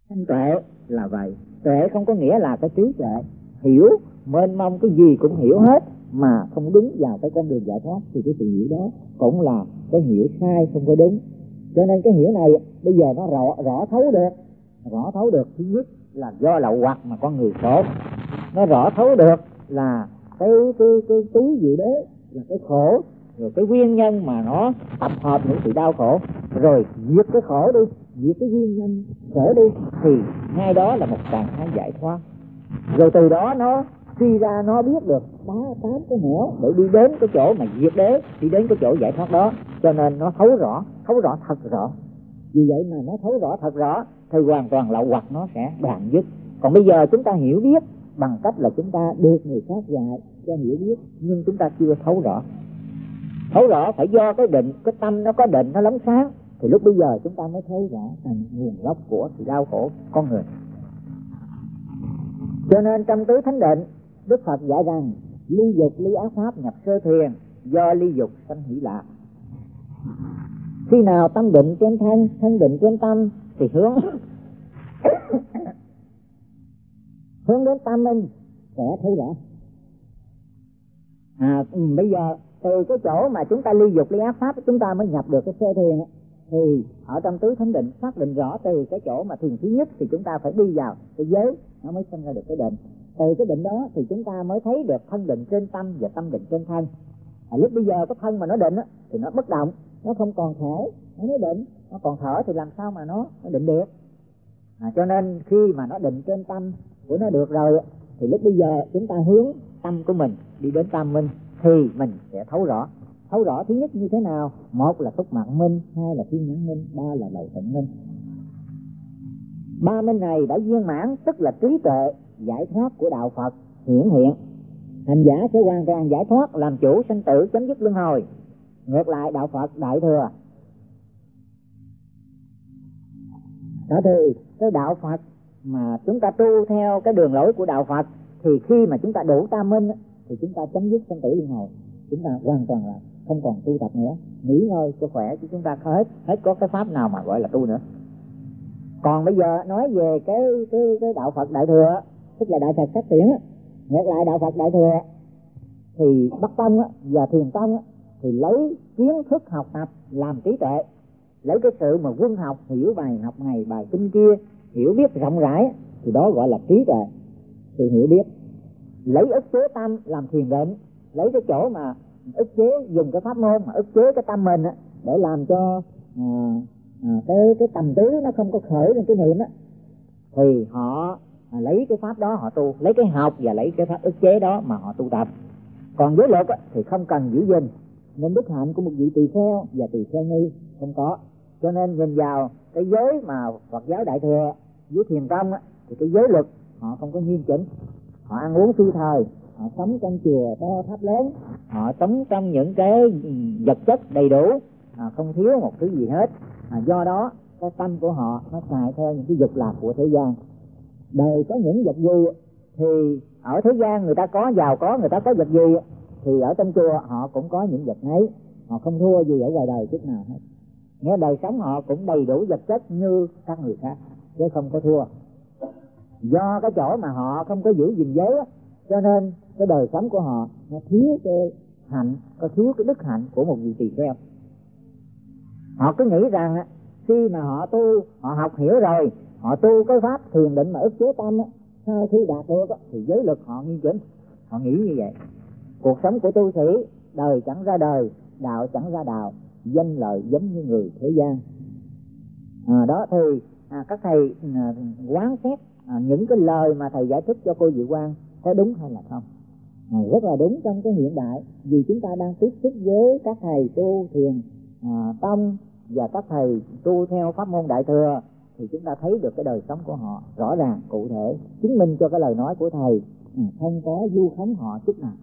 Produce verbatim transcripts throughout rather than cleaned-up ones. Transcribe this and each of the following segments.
Thanh tuệ là vậy. Tuệ không có nghĩa là cái trí tuệ hiểu mênh mông, cái gì cũng hiểu hết mà không đúng vào cái con đường giải thoát, thì cái sự hiểu đó cũng là cái hiểu sai, không có đúng. Cho nên cái hiểu này bây giờ nó rõ, rõ thấu được. Rõ thấu được thứ nhất là do lậu hoặc mà con người khổ. Nó rõ thấu được là cái cái cái tứ diệu đế là cái khổ, rồi cái nguyên nhân mà nó tập hợp những sự đau khổ, rồi diệt cái khổ đi, diệt cái nguyên nhân khổ đi, thì ngay đó là một trạng thái giải thoát. Rồi từ đó nó suy ra, nó biết được bá tám cái nẻo để đi đến cái chỗ mà diệt đế, đi đến cái chỗ giải thoát đó. Cho nên nó thấu rõ, thấu rõ thật rõ. Vì vậy mà nó thấu rõ thật rõ thì hoàn toàn lậu hoặc nó sẽ đoạn dứt. Còn bây giờ chúng ta hiểu biết bằng cách là chúng ta được người khác dạy cho hiểu biết, nhưng chúng ta chưa thấu rõ. Thấu rõ phải do cái định, cái tâm nó có định, nó lóng sáng, thì lúc bây giờ chúng ta mới thấy rõ thành nguồn gốc của sự đau khổ con người. Cho nên trong tứ thánh định, Đức Phật dạy rằng ly dục ly ác pháp nhập sơ thiền, do ly dục sanh hỷ lạc. Khi nào tâm định trên thân, thân định trên tâm thì hướng hướng đến tâm minh sẽ thấy rõ. À, bây giờ từ cái chỗ mà chúng ta ly dục ly ác pháp chúng ta mới nhập được cái sơ thiền, thì ở trong tứ thánh định xác định rõ từ cái chỗ mà thiền thứ nhất thì chúng ta phải đi vào cái giới, nó mới sinh ra được cái định. Từ cái định đó thì chúng ta mới thấy được thân định trên tâm và tâm định trên thân. À, lúc bây giờ cái thân mà nó định á, thì nó bất động, nó không còn thể, nó mới định, nó còn thở thì làm sao mà nó, nó định được. À, cho nên khi mà nó định trên tâm của nó được rồi thì lúc bây giờ chúng ta hướng tâm của mình đi đến tâm minh thì mình sẽ thấu rõ. Thấu rõ thứ nhất như thế nào? Một là túc mạng minh, hai là thiên nhãn minh, ba là đầu tận minh. Ba minh này đã viên mãn, tức là trí tuệ giải thoát của đạo Phật hiển hiện. Hành giả sẽ hoàn toàn giải thoát, làm chủ sanh tử, chấm dứt luân hồi. Ngược lại đạo Phật đại thừa, đó thì cái đạo Phật mà chúng ta tu theo cái đường lối của đạo Phật thì khi mà chúng ta đủ tam minh thì chúng ta chấm dứt sanh tử luân hồi, chúng ta hoàn toàn là không còn tu tập nữa, nghỉ ngơi cho khỏe, chứ chúng ta hết hết có cái pháp nào mà gọi là tu nữa. Còn bây giờ nói về cái cái cái đạo Phật đại thừa, tức là đạo Phật phát triển, ngược lại đạo Phật đại thừa thì Bắc tông và Thiền tông thì lấy kiến thức học tập làm trí tuệ, lấy cái sự mà quân học hiểu bài học này bài kinh kia, hiểu biết rộng rãi thì đó gọi là trí tuệ, sự hiểu biết. Lấy ức chế tâm làm thiền định, lấy cái chỗ mà ức chế, dùng cái pháp môn mà ức chế cái tâm mình để làm cho à, à, cái cái tầm tứ nó không có khởi lên cái niệm á, thì họ à, lấy cái pháp đó họ tu, lấy cái học và lấy cái pháp ức chế đó mà họ tu tập. Còn giới luật á, thì không cần giữ gìn, nên đức hạnh của một vị tỳ kheo và tỳ kheo ni không có. Cho nên nhìn vào cái giới mà Phật giáo đại thừa với Thiền tông á, thì cái giới luật họ không có nghiêm chỉnh, họ ăn uống phi thời, họ sống trong chùa to tháp lớn, họ sống trong những cái vật chất đầy đủ, à, không thiếu một thứ gì hết. À, do đó cái tâm của họ nó xài theo những cái dục lạc của thế gian. Đời có những vật gì thì ở thế gian người ta có giàu có, người ta có vật gì thì ở trong chùa họ cũng có những vật ấy, họ không thua gì ở ngoài đời chút nào hết. Nghe đời sống họ cũng đầy đủ vật chất như các người khác, chứ không có thua. Do cái chỗ mà họ không có giữ gìn giới á, cho nên cái đời sống của họ nó thiếu cái hạnh, có thiếu cái đức hạnh của một vị tỳ kheo. Họ cứ nghĩ rằng á, khi mà họ tu, họ học hiểu rồi, họ tu cái pháp thiền định mà ức chế tâm á, sau khi đạt được á, thì giới luật họ nghiêm chỉnh. Họ nghĩ như vậy. Cuộc sống của tu sĩ, đời chẳng ra đời, đạo chẳng ra đạo, danh lợi giống như người thế gian. À, đó thì à, các thầy à, quán xét à, những cái lời mà thầy giải thích cho cô Diệu Quang có đúng hay là không. À, rất là đúng trong cái hiện đại, vì chúng ta đang tiếp xúc với các thầy tu thiền à, tông và các thầy tu theo pháp môn đại thừa, thì chúng ta thấy được cái đời sống của họ rõ ràng cụ thể, chứng minh cho cái lời nói của thầy à, không có vu khống họ chút nào.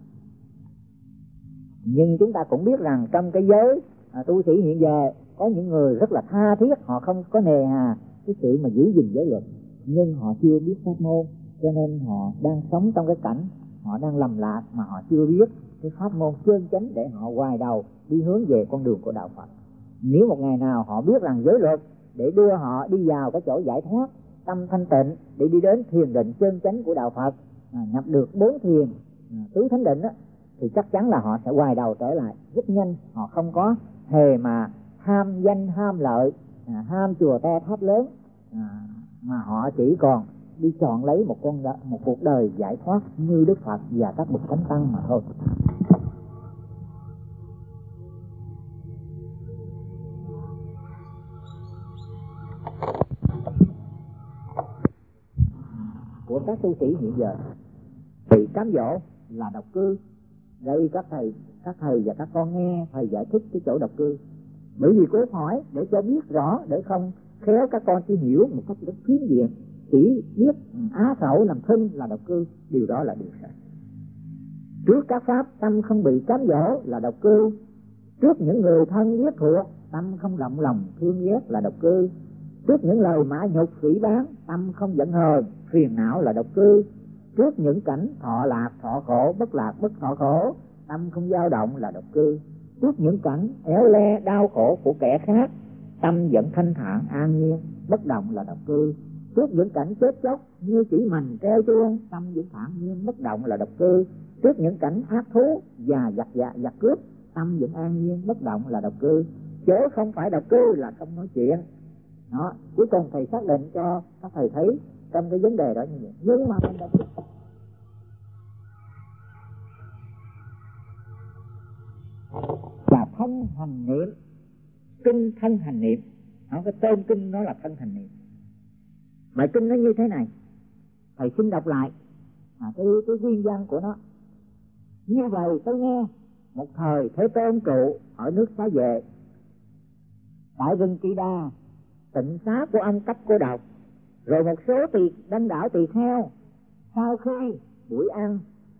Nhưng chúng ta cũng biết rằng trong cái giới à, tu sĩ hiện giờ có những người rất là tha thiết, họ không có nề hà cái sự mà giữ gìn giới luật, nhưng họ chưa biết pháp môn, cho nên họ đang sống trong cái cảnh họ đang lầm lạc mà họ chưa biết cái pháp môn chân chánh để họ hoài đầu đi hướng về con đường của đạo Phật. Nếu một ngày nào họ biết rằng giới luật để đưa họ đi vào cái chỗ giải thoát tâm thanh tịnh để đi đến thiền định chân chánh của đạo Phật, à, nhập được bốn thiền à, tứ thánh định đó, thì chắc chắn là họ sẽ hoài đầu trở lại rất nhanh. Họ không có hề mà ham danh ham lợi, à, ham chùa te tháp lớn, à, mà họ chỉ còn đi chọn lấy một con một cuộc đời giải thoát như Đức Phật và các bậc thánh tăng mà thôi. Của các tu sĩ hiện giờ thì cám dỗ là độc cư. Đây các thầy các thầy và các con nghe thầy giải thích cái chỗ độc cư, bởi vì cố hỏi để cho biết rõ, để không khéo các con chỉ hiểu một cách rất phiến diện, chỉ biết á khẩu làm thân là độc cư. Điều đó là điều sai. Trước các pháp tâm không bị cám dỗ là độc cư. Trước những người thân huyết thuộc tâm không động lòng thương ghét là độc cư. Trước những lời mã nhục phỉ báng tâm không giận hờn phiền não là độc cư. Trước những cảnh thọ lạc thọ khổ, bất lạc bất thọ khổ, tâm không dao động là độc cư. Trước những cảnh éo le đau khổ của kẻ khác, tâm vẫn thanh thản an nhiên bất động là độc cư. Trước những cảnh chết chóc như chỉ mình treo chuông, tâm vẫn thản nhiên bất động là độc cư. Trước những cảnh ác thú và giặc dạ giặc cướp, tâm vẫn an nhiên bất động là độc cư. Chớ không phải độc cư là không nói chuyện. Đó, cuối cùng thầy xác định cho các thầy thấy trong cái vấn đề đó như vậy. Nhưng mà mình đã biết là thân hành niệm, kinh thân hành niệm. Nó cái tên kinh nó là thân hành niệm. Bài kinh nó như thế này, thầy xin đọc lại à, cái cái nguyên văn của nó. Như vậy tôi nghe một thời Thế Tôn trụ ở nước Xá Vệ, tại rừng Kỳ Đà, tịnh xá của ông Cấp Cô Độc. Rồi một số tỳ đông đảo tỳ kheo sau khi buổi ăn,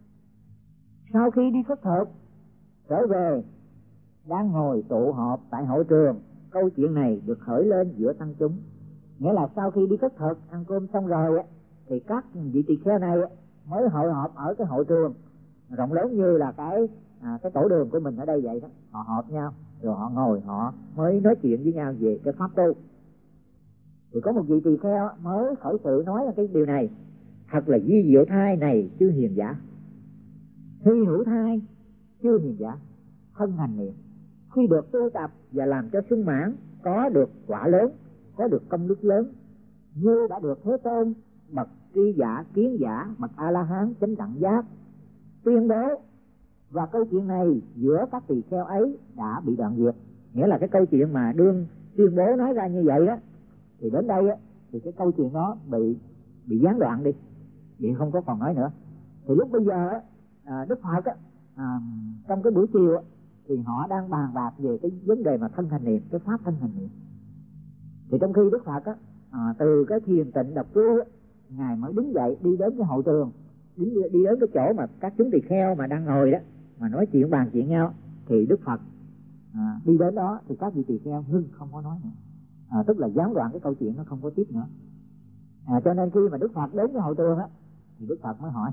sau khi đi khất thực trở về, đang ngồi tụ họp tại hội trường. Câu chuyện này được khởi lên giữa tăng chúng, nghĩa là sau khi đi khất thực ăn cơm xong rồi thì các vị tỳ kheo này mới hội họp ở cái hội trường rộng lớn như là cái à, cái tổ đường của mình ở đây vậy đó. Họ họp nhau rồi họ ngồi, họ mới nói chuyện với nhau về cái pháp tu. Thì có một vị tỳ kheo mới khởi sự nói là cái điều này: thật là di diệu thai này chư hiền giả, hy hữu thai chư hiền giả, thân hành niệm khi được tu tập và làm cho sung mãn, có được quả lớn, có được công đức lớn, như đã được Thế Tôn bậc tri giả kiến giả bậc A La Hán chánh đẳng giác tuyên bố. Và câu chuyện này giữa các tỳ kheo ấy đã bị đoạn diệt, nghĩa là cái câu chuyện mà đương tuyên bố nói ra như vậy đó, thì đến đây á, thì cái câu chuyện đó bị bị gián đoạn đi, bị không có còn nói nữa. Thì lúc bây giờ à, Đức Phật á, à, trong cái buổi chiều á, thì họ đang bàn bạc về cái vấn đề mà thân hành niệm, cái pháp thân hành niệm. Thì trong khi Đức Phật á, à, từ cái thiền tịnh độc cư á, ngài mới đứng dậy đi đến cái hội trường, đi, đi đến cái chỗ mà các chúng tỳ kheo mà đang ngồi đó mà nói chuyện bàn chuyện nhau. Thì Đức Phật à, đi đến đó thì các vị tỳ kheo ngưng không có nói nữa. À, tức là gián đoạn cái câu chuyện nó không có tiếp nữa. À, cho nên khi mà Đức Phật đến cái hội trường á, thì Đức Phật mới hỏi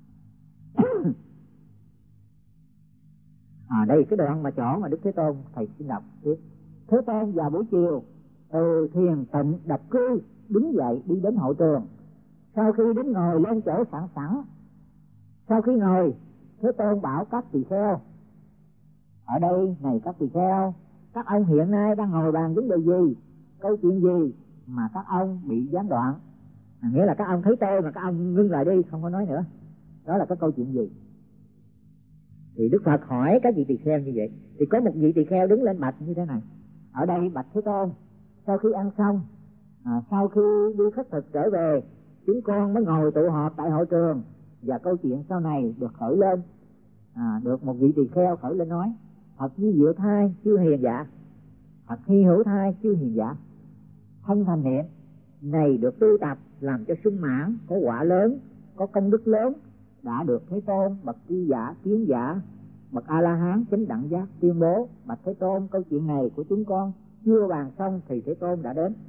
à đây cái đoạn mà chỗ mà Đức Thế Tôn, thầy xin đọc tiếp. Thế Tôn vào buổi chiều từ thiền tịnh độc cư đứng dậy đi đến hội trường. Sau khi đến ngồi lên chỗ sẵn sẵn, sau khi ngồi, Thế Tôn bảo các tỳ kheo: ở đây này các tỳ kheo, các ông hiện nay đang ngồi bàn vấn đề gì, câu chuyện gì mà các ông bị gián đoạn? À, nghĩa là các ông thấy tôi mà các ông ngưng lại đi, không có nói nữa. Đó là cái câu chuyện gì? Thì Đức Phật hỏi các vị tỳ kheo như vậy. Thì có một vị tỳ kheo đứng lên bạch như thế này: ở đây bạch Thế Tôn, sau khi ăn xong, à, sau khi đi khất thực trở về, chúng con mới ngồi tụ họp tại hội trường, và câu chuyện sau này được khởi lên, à, được một vị tỳ kheo khởi lên nói: thật như diệu thai chư hiền giả, thật hy hữu thai chư hiền giả, thân hành niệm này được tu tập làm cho sung mãn, có quả lớn, có công đức lớn, đã được Thế Tôn bậc tri giả kiến giả bậc A La Hán chánh đẳng giác tuyên bố. Bạch Thế Tôn, câu chuyện này của chúng con chưa bàn xong thì Thế Tôn đã đến.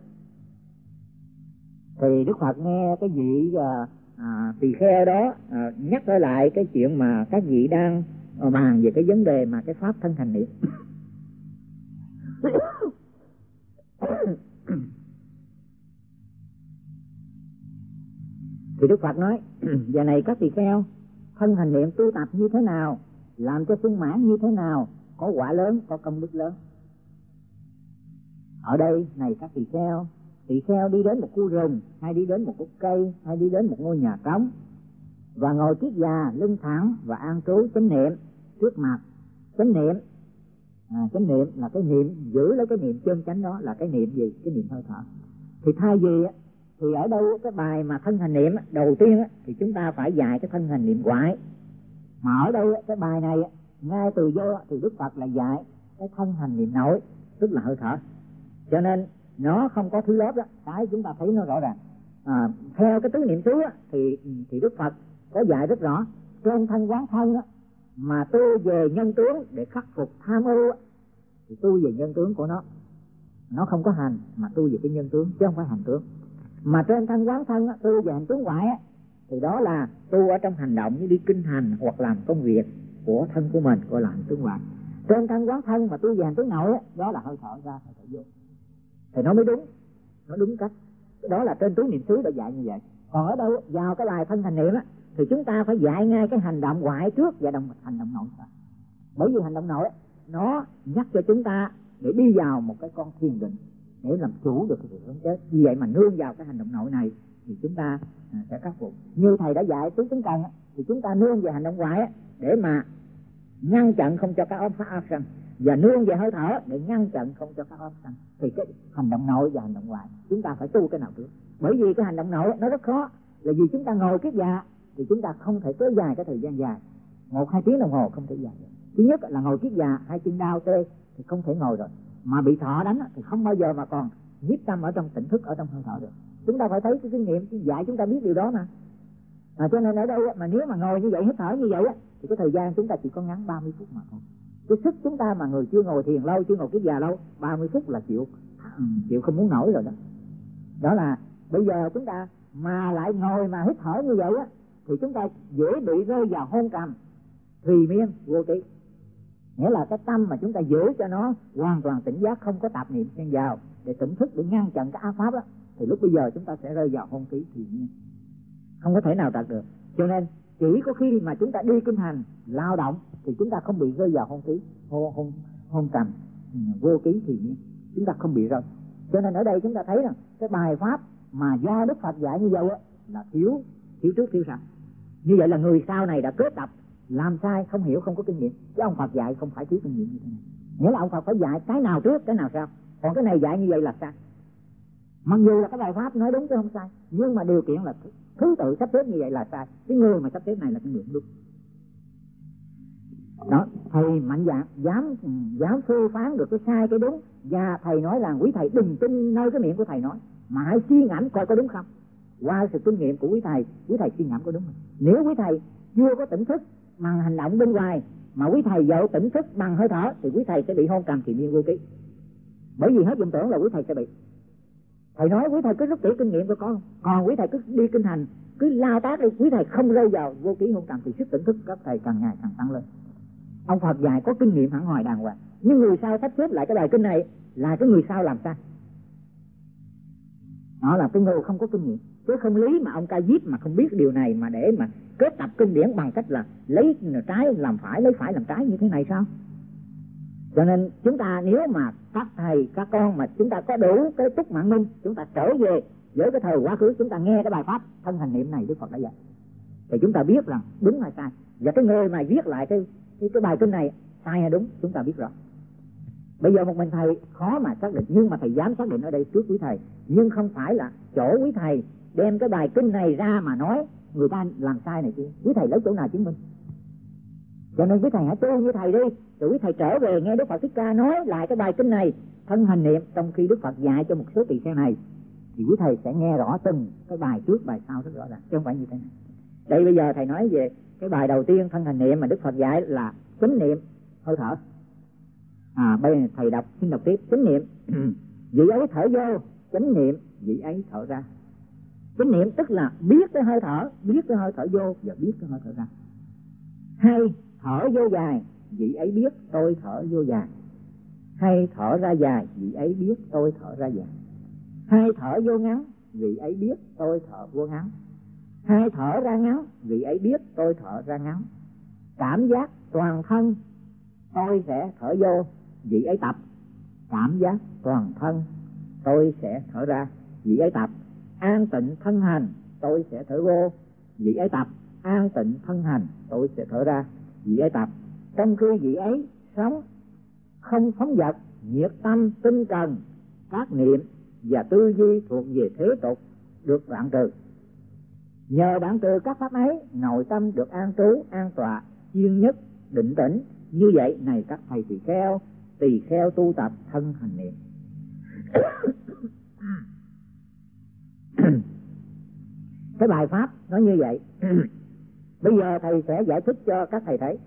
Thì Đức Phật nghe cái vị à, à, tỳ kheo đó à, nhắc trở lại cái chuyện mà các vị đang à, bàn về cái vấn đề mà cái pháp thân hành niệm. Thì Đức Phật nói giờ này các tỳ kheo, thân hành niệm tu tập như thế nào, làm cho sung mãn như thế nào, có quả lớn, có công đức lớn. Ở đây này các tỳ kheo, tỳ kheo đi đến một khu rừng, hay đi đến một gốc cây, hay đi đến một ngôi nhà trống, và ngồi kiết già, lưng thẳng và an trú chánh niệm trước mặt. Chánh niệm, à, chánh niệm là cái niệm, giữ lấy cái niệm chân chánh đó là cái niệm gì? Cái niệm hơi thở. Thì thay vì thì ở đâu cái bài mà thân hành niệm đầu tiên thì chúng ta phải dạy cái thân hành niệm ngoại, mà ở đây cái bài này ngay từ vô thì Đức Phật là dạy cái thân hành niệm nội, tức là hơi thở. Cho nên nó không có thứ lớp đó, cái chúng ta thấy nó rõ ràng. À, theo cái tứ niệm xứ thì thì Đức Phật có dạy rất rõ, trên thân quán thân đó, mà tu về nhân tướng để khắc phục tham ưu thì tu về nhân tướng của nó, nó không có hành mà tu về cái nhân tướng chứ không phải hành tướng. Mà trên thân quán thân đó, tu về hành tướng ngoại á, thì đó là tu ở trong hành động như đi kinh hành hoặc làm công việc của thân của mình, gọi là hành tướng ngoại. Trên thân quán thân mà tu về hành tướng nội á, đó là hơi thở ra hơi thở vô, thì nó mới đúng, nó đúng cách. Đó là trên tứ niệm xứ đã dạy như vậy. Còn ở đâu vào cái bài thân hành niệm á, thì chúng ta phải dạy ngay cái hành động ngoại trước và đồng hành động nội sau. Bởi vì hành động nội nó nhắc cho chúng ta để đi vào một cái con thiền định để làm chủ được cái sự sống chết. Vì vậy mà nương vào cái hành động nội này thì chúng ta sẽ khắc phục. Như thầy đã dạy tứ tính cần thì chúng ta nương về hành động ngoại để mà ngăn chặn không cho các óc phát áp sanh, và nương về hơi thở để ngăn chặn không cho các óc sanh. Thì cái hành động nội và hành động ngoại chúng ta phải tu cái nào trước. Bởi vì cái hành động nội nó rất khó, là vì chúng ta ngồi kiết già thì chúng ta không thể kéo dài cái thời gian dài, một hai tiếng đồng hồ không thể dài được. Thứ nhất là ngồi kiết già, hai chân đau tê thì không thể ngồi rồi, mà bị thọ đánh thì không bao giờ mà còn nhiếp tâm ở trong tỉnh thức, ở trong hơi thở được. Chúng ta phải thấy cái kinh nghiệm dạy chúng ta biết điều đó mà. À, cho nên ở đâu mà nếu mà ngồi như vậy, hít thở như vậy á, thì cái thời gian chúng ta chỉ có ngắn ba mươi phút mà thôi. Cái sức chúng ta mà người chưa ngồi thiền lâu, chưa ngồi kiết già lâu, ba mươi phút là chịu chịu không muốn nổi rồi đó. Đó là bây giờ chúng ta mà lại ngồi mà hít thở như vậy á, thì chúng ta dễ bị rơi vào hôn trầm, thùy miên, vô ký. Nghĩa là cái tâm mà chúng ta giữ cho nó hoàn toàn tỉnh giác, không có tạp niệm xen vào để tỉnh thức, để ngăn chặn cái ác pháp đó, thì lúc bây giờ chúng ta sẽ rơi vào hôn ký thùy miên, không có thể nào đạt được. Cho nên chỉ có khi mà chúng ta đi kinh hành, lao động thì chúng ta không bị rơi vào hôn ký, hôn, hôn, hôn trầm, vô ký thùy miên, chúng ta không bị rơi. Cho nên ở đây chúng ta thấy rằng cái bài pháp mà do Đức Phật dạy như vậy là thiếu thiếu trước thiếu sau. Như vậy là người sau này đã kết tập làm sai, không hiểu, không có kinh nghiệm. Chứ ông Phật dạy không phải thiếu kinh nghiệm như thế này. Nghĩa là ông Phật phải dạy cái nào trước, cái nào sau. Còn cái này dạy như vậy là sai. Mặc dù là cái bài pháp nói đúng chứ không sai, nhưng mà điều kiện là thứ tự sắp xếp như vậy là sai. Cái người mà sắp xếp này là cái người đúng. Đó, thầy mạnh dạn dám dám phê phán được cái sai cái đúng, và thầy nói là quý thầy đừng tin nơi cái miệng của thầy nói, mà hãy suy ngẫm coi có đúng không. Qua sự kinh nghiệm của quý thầy, quý thầy suy ngẫm có đúng không. Nếu quý thầy chưa có tỉnh thức bằng hành động bên ngoài, mà quý thầy vội tỉnh thức bằng hơi thở, thì quý thầy sẽ bị hôn trầm thùy miên vô ký. Bởi vì hết vọng tưởng là quý thầy sẽ bị. Thầy nói quý thầy cứ rút tỉa kinh nghiệm của con, còn quý thầy cứ đi kinh hành, cứ lao tác đi, quý thầy không rơi vào vô ký hôn trầm thì sức tỉnh thức các thầy càng ngày càng tăng lên. Ông Phật dạy có kinh nghiệm hẳn hoài đàng hoàng, nhưng người sau sắp xếp lại cái bài kinh này là cái người sau làm sai. Đó là cái người không có kinh nghiệm. Chứ không lý mà ông Ca Diếp mà không biết điều này mà để mà kết tập kinh điển bằng cách là lấy trái làm phải, lấy phải làm trái như thế này sao? Cho nên chúng ta nếu mà các thầy, các con mà chúng ta có đủ cái túc mạng minh, chúng ta trở về với cái thời quá khứ, chúng ta nghe cái bài pháp thân hành niệm này Đức Phật đã dạy, thì chúng ta biết rằng đúng hay sai. Và cái người mà viết lại cái cái, cái bài kinh này sai hay đúng chúng ta biết rõ. Bây giờ một mình thầy khó mà xác định, nhưng mà thầy dám xác định ở đây trước quý thầy. Nhưng không phải là chỗ quý thầy đem cái bài kinh này ra mà nói người ta làm sai này kia. Quý thầy lấy chỗ nào chứng minh? Cho nên quý thầy hãy tu như thầy đi, rồi quý thầy trở về nghe Đức Phật Thích Ca nói lại cái bài kinh này thân hành niệm, trong khi Đức Phật dạy cho một số tỳ kheo này, thì quý thầy sẽ nghe rõ từng cái bài trước bài sau rất rõ ràng, chứ không phải như thế này. Đây bây giờ thầy nói về cái bài đầu tiên thân hành niệm mà Đức Phật dạy là chánh niệm hơi thở. À, bây giờ thầy đọc, xin đọc tiếp. Chánh niệm vị ấy thở vô, chánh niệm vị ấy thở ra. Chánh niệm tức là biết cái hơi thở, biết cái hơi thở vô và biết cái hơi thở ra. Hay thở vô dài, vị ấy biết tôi thở vô dài. Hay thở ra dài, vị ấy biết tôi thở ra dài. Hay thở vô ngắn, vị ấy biết tôi thở vô ngắn. Hai thở ra ngắn, vị ấy biết tôi thở ra ngắn. Cảm giác toàn thân, tôi sẽ thở vô, vị ấy tập. Cảm giác toàn thân, tôi sẽ thở ra, vị ấy tập. An tịnh thân hành, tôi sẽ thở vô, vị ấy tập. An tịnh thân hành, tôi sẽ thở ra, vị ấy tập. Trong khi vị ấy sống không phóng dật, nhiệt tâm, tinh cần, các niệm và tư duy thuộc về thế tục được đoạn trừ. Nhờ đoạn trừ các pháp ấy, nội tâm được an trú, an tọa, chuyên nhất, định tĩnh. Như vậy này các thầy tỳ kheo, tỳ kheo tu tập thân hành niệm. Cái bài pháp nó như vậy. Bây giờ thầy sẽ giải thích cho các thầy thấy.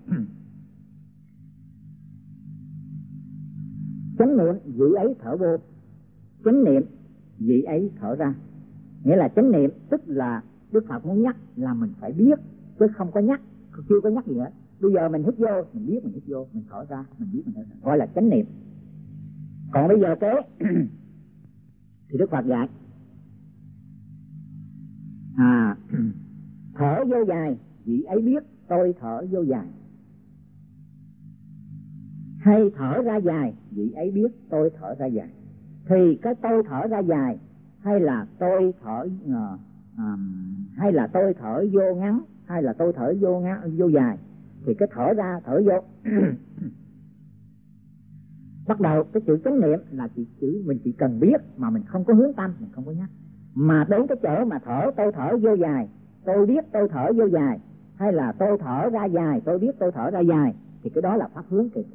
Chánh niệm vị ấy thở vô, chánh niệm vị ấy thở ra. Nghĩa là chánh niệm tức là Đức Phật muốn nhắc là mình phải biết, chứ không có nhắc, chưa có nhắc gì hết. Bây giờ mình hít vô, mình biết mình hít vô, mình thở ra, mình biết mình thở ra, gọi là chánh niệm. Còn bây giờ kế thì Đức Phật dạy à, thở vô dài, vị ấy biết tôi thở vô dài. Hay thở ra dài, vị ấy biết tôi thở ra dài. Thì cái tôi thở ra dài hay là tôi thở uh, um, hay là tôi thở vô ngắn, hay là tôi thở vô ngắn vô dài, thì cái thở ra thở vô bắt đầu cái chữ chánh niệm là chỉ chữ mình chỉ cần biết mà mình không có hướng tâm, mình không có nhắc. Mà đến cái chỗ mà thở tôi thở vô dài, tôi biết tôi thở vô dài, hay là tôi thở ra dài, tôi biết tôi thở ra dài, thì cái đó là pháp hướng kịp.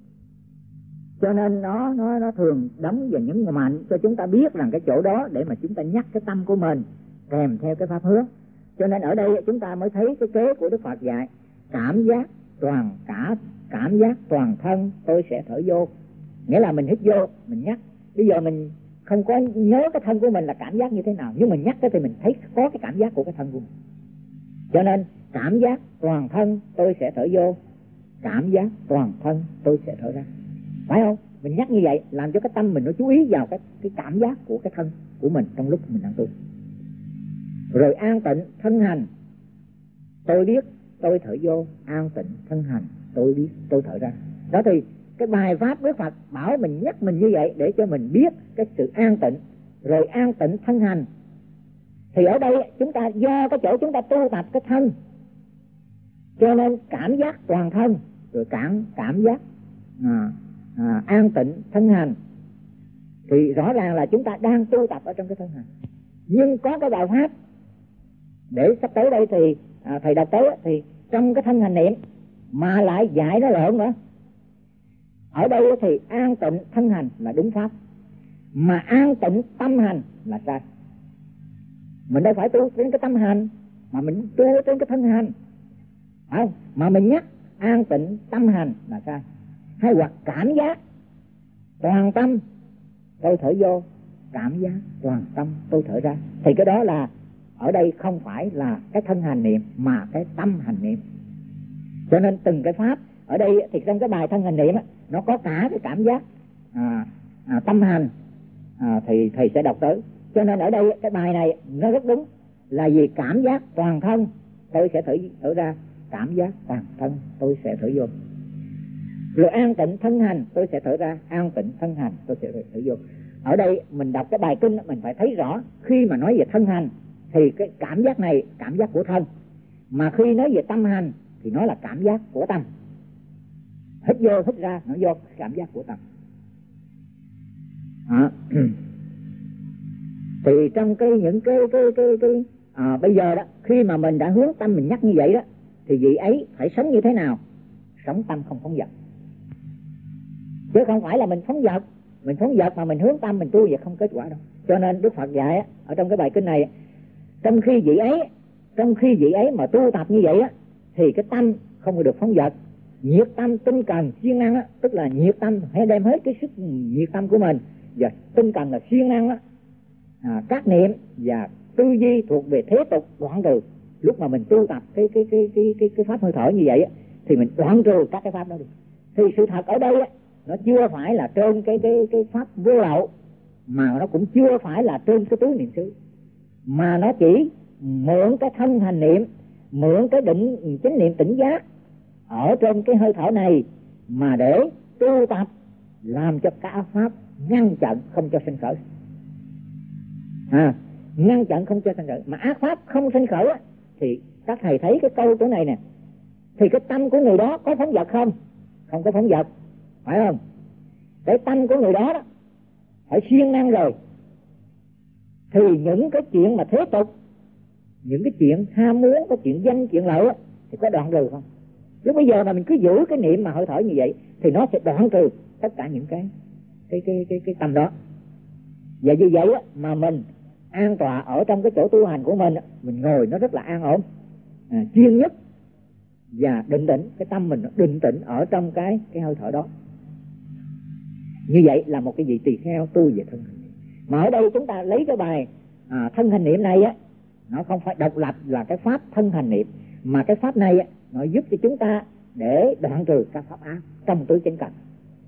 Cho nên nó nó nó thường đóng vào những mạnh cho chúng ta biết rằng cái chỗ đó để mà chúng ta nhắc cái tâm của mình kèm theo cái pháp hướng. Cho nên ở đây chúng ta mới thấy cái kế của Đức Phật dạy cảm giác toàn cả cảm giác toàn thân tôi sẽ thở vô. Nghĩa là mình hít vô, mình nhắc. Bây giờ mình không có nhớ cái thân của mình là cảm giác như thế nào, nhưng mình nhắc cái thì mình thấy có cái cảm giác của cái thân của mình. Cho nên cảm giác toàn thân tôi sẽ thở vô, cảm giác toàn thân tôi sẽ thở ra. Phải không? Mình nhắc như vậy làm cho cái tâm mình nó chú ý vào cái, cái cảm giác của cái thân của mình trong lúc mình đang tu. Rồi an tịnh thân hành, tôi biết tôi thở vô, an tịnh thân hành, tôi biết tôi thở ra. Đó thì cái bài pháp Đức Phật bảo mình nhắc mình như vậy để cho mình biết cái sự an tịnh. Rồi an tịnh thân hành, thì ở đây chúng ta do cái chỗ chúng ta tu tập cái thân, cho nên cảm giác toàn thân, rồi cảm cảm giác à, à, an tịnh thân hành, thì rõ ràng là chúng ta đang tu tập ở trong cái thân hành. Nhưng có cái bài pháp để sắp tới đây thì à, thầy đọc tới thì trong cái thân hành niệm mà lại dạy nó lộn nữa. Ở đây thì an tịnh thân hành là đúng pháp, mà an tịnh tâm hành là sai. Mình đâu phải tu trên cái tâm hành, mà mình tu trên cái thân hành, phải không? Mà mình nhắc an tịnh tâm hành là sai. Hay hoặc cảm giác toàn tâm tôi thở vô, cảm giác toàn tâm tôi thở ra, thì cái đó là ở đây không phải là cái thân hành niệm mà cái tâm hành niệm. Cho nên từng cái pháp ở đây thì trong cái bài thân hành niệm á, nó có cả cái cảm giác à, à, tâm hành à, thì thầy sẽ đọc tới. Cho nên ở đây cái bài này nó rất đúng, là vì cảm giác toàn thân tôi sẽ thở, thở ra, cảm giác toàn thân tôi sẽ thở vô. Rồi an tịnh thân hành tôi sẽ thở ra, an tịnh thân hành tôi sẽ thở vô. Ở đây mình đọc cái bài kinh mình phải thấy rõ, khi mà nói về thân hành thì cái cảm giác này cảm giác của thân, mà khi nói về tâm hành thì nó là cảm giác của tâm. Hít vô hít ra nó do cảm giác của tâm. À, thì trong cái những cái cái cái, cái à, bây giờ đó, khi mà mình đã hướng tâm mình nhắc như vậy đó, thì vị ấy phải sống như thế nào? Sống tâm không phóng dật, chứ không phải là mình phóng dật. Mình phóng dật mà mình hướng tâm mình tu vậy không kết quả đâu. Cho nên Đức Phật dạy ở trong cái bài kinh này, trong khi vị ấy trong khi vị ấy mà tu tập như vậy á, thì cái tâm không được phóng dật, nhiệt tâm tinh cần siêng năng á, tức là nhiệt tâm hãy đem hết cái sức nhiệt tâm của mình, và tinh cần là siêng năng á, à, các niệm và tư duy thuộc về thế tục đoạn trừ. Lúc mà mình tu tập cái cái cái cái cái, cái pháp hơi thở như vậy á, thì mình đoạn trừ các cái pháp đó đi. Thì sự thật ở đây á, nó chưa phải là trên cái cái cái pháp vô lậu, mà nó cũng chưa phải là trên cái tứ niệm xứ, mà nó chỉ mượn cái thân hành niệm, mượn cái định chánh niệm tỉnh giác ở trên cái hơi thở này mà để tu tập, làm cho cả pháp ngăn chặn không cho sinh khởi. À, ngăn chặn không cho sinh khởi. Mà ác pháp không sinh khởi á, thì các thầy thấy cái câu chỗ này nè, thì cái tâm của người đó có phóng dật không? Không có phóng dật, phải không? Cái tâm của người đó, đó phải siêng năng rồi, thì những cái chuyện mà thế tục, những cái chuyện ham muốn, cái chuyện danh, chuyện lợi á, thì có đoạn trừ không? Lúc bây giờ mà mình cứ giữ cái niệm mà hơi thở như vậy thì nó sẽ đoạn trừ tất cả những cái cái cái cái cái tâm đó. Và như vậy á, mà mình an tọa ở trong cái chỗ tu hành của mình, mình ngồi nó rất là an ổn, à, chuyên nhất và định tĩnh, cái tâm mình định tĩnh ở trong cái cái hơi thở đó. Như vậy là một cái vị tỳ kheo tu về thân hành niệm. Mà ở đây chúng ta lấy cái bài à, thân hành niệm này á, nó không phải độc lập là cái pháp thân hành niệm, mà cái pháp này á, nó giúp cho chúng ta để đoạn trừ các pháp ác trong tứ chánh cần.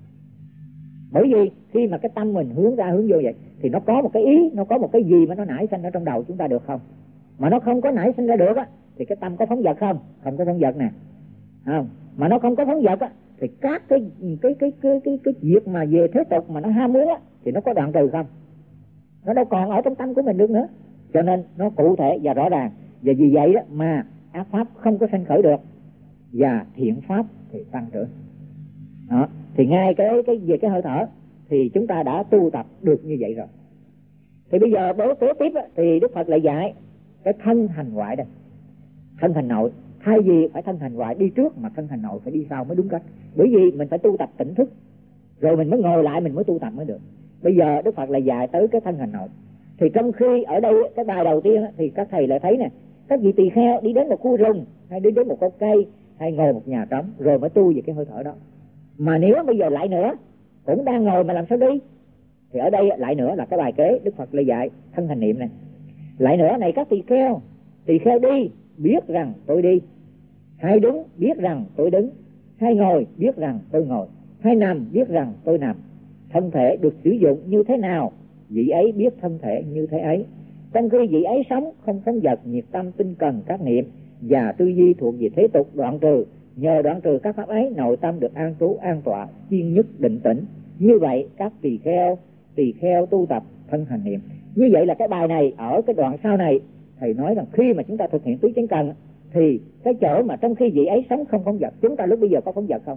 Bởi vì khi mà cái tâm mình hướng ra hướng vô vậy thì nó có một cái ý, nó có một cái gì mà nó nảy sinh ở trong đầu chúng ta được không? Mà nó không có nảy sinh ra được á, thì cái tâm có phóng dật không? Không có phóng dật nè, không. Mà nó không có phóng dật á, thì các cái cái cái cái cái cái việc mà về thế tục mà nó ham muốn á, thì nó có đoạn trừ không? Nó đâu còn ở trong tâm của mình được nữa. Cho nên nó cụ thể và rõ ràng. Và vì vậy đó mà ác pháp không có sanh khởi được, và thiện pháp thì tăng trưởng. Đó, thì ngay cái cái về cái hơi thở thì chúng ta đã tu tập được như vậy rồi. Thì bây giờ đối kế tiếp á, thì Đức Phật lại dạy cái thân hành ngoại đây, thân hành nội. Thay vì phải thân hành ngoại đi trước mà thân hành nội phải đi sau mới đúng cách. Bởi vì mình phải tu tập tỉnh thức, rồi mình mới ngồi lại mình mới tu tập mới được. Bây giờ Đức Phật lại dạy tới cái thân hành nội. Thì trong khi ở đây cái bài đầu tiên thì các thầy lại thấy nè, các vị tỳ kheo đi đến một khu rừng, hay đi đến một con cây, hay ngồi một nhà trống, rồi mới tu về cái hơi thở đó. Mà nếu bây giờ lại nữa cũng đang ngồi mà làm sao đi? Thì ở đây lại nữa là cái bài kế Đức Phật lại dạy thân hành niệm này. Lại nữa này các tỳ kheo, tỳ kheo đi biết rằng tôi đi, hay đứng biết rằng tôi đứng, hay ngồi biết rằng tôi ngồi, hay nằm biết rằng tôi nằm. Thân thể được sử dụng như thế nào, vị ấy biết thân thể như thế ấy. Trong khi vị ấy sống không phóng dật, nhiệt tâm tinh cần các niệm và tư duy thuộc về thế tục đoạn trừ. Nhờ đoạn trừ các pháp ấy, nội tâm được an trú an tọa, chuyên nhất định tĩnh. Như vậy các tỳ kheo tỳ kheo tu tập thân hành niệm. Như vậy là cái bài này ở cái đoạn sau này thầy nói rằng khi mà chúng ta thực hiện tứ chánh cần thì cái chỗ mà trong khi vị ấy sống không phóng dật, chúng ta lúc bây giờ có phóng dật không?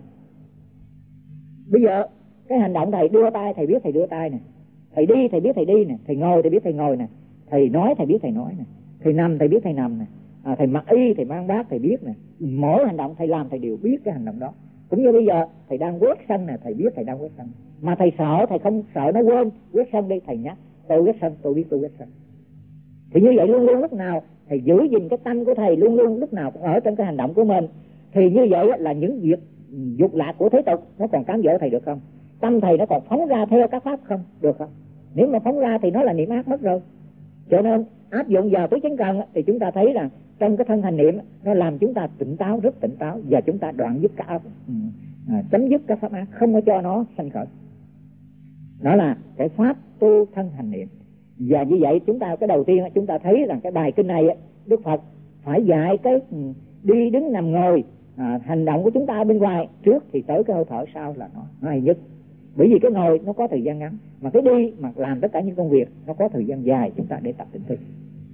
Bây giờ cái hành động thầy đưa tay, thầy biết thầy đưa tay nè, thầy đi thầy biết thầy đi nè, thầy ngồi thầy biết thầy ngồi nè, thầy nói thầy biết thầy nói nè, thầy nằm thầy biết thầy nằm nè, à, thầy mặc y thầy mang bát thầy biết nè. Mỗi hành động thầy làm thầy đều biết cái hành động đó. Cũng như bây giờ thầy đang quét sân nè, thầy biết thầy đang quét sân. Mà thầy sợ thầy không sợ nó quên quét sân đi, thầy nhắc tôi quét sân, tôi biết tôi quét sân. Thì như vậy luôn luôn lúc nào thầy giữ gìn cái tâm của thầy luôn luôn lúc nào cũng ở trong cái hành động của mình. Thì như vậy là những việc dục lạc của thế tục nó còn cám dỗ thầy được không? Tâm thầy nó còn phóng ra theo các pháp không? Được không? Nếu mà phóng ra thì nó là niệm ác mất rồi. Cho nên áp dụng vào tứ chánh cần thì chúng ta thấy rằng trong cái thân hành niệm nó làm chúng ta tỉnh táo, rất tỉnh táo, và chúng ta đoạn dứt cả à, chấm dứt các pháp ác, không có cho nó sanh khởi. Đó là cái pháp tu thân hành niệm. Và như vậy chúng ta cái đầu tiên chúng ta thấy rằng cái bài kinh này Đức Phật phải dạy cái đi đứng nằm ngồi, à, hành động của chúng ta bên ngoài trước thì tới cái hơi thở sau là nó, nó hay nhất. Bởi vì cái ngồi nó có thời gian ngắn, mà cái đi mà làm tất cả những công việc nó có thời gian dài chúng ta để tập tỉnh thức.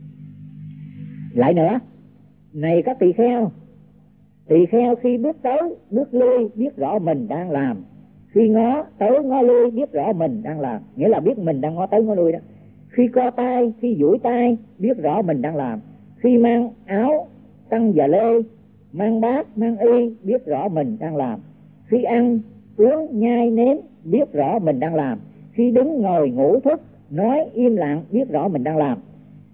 Lại nữa, này các tỳ kheo, tỳ kheo khi bước tới bước lui biết rõ mình đang làm, khi ngó tới ngó lui biết rõ mình đang làm, nghĩa là biết mình đang ngó tới ngó lui đó. Khi co tay, khi duỗi tay biết rõ mình đang làm, khi mang áo tăng và lê, mang bát mang y biết rõ mình đang làm, khi ăn uống nhai nếm biết rõ mình đang làm, khi đứng ngồi ngủ thức nói im lặng biết rõ mình đang làm.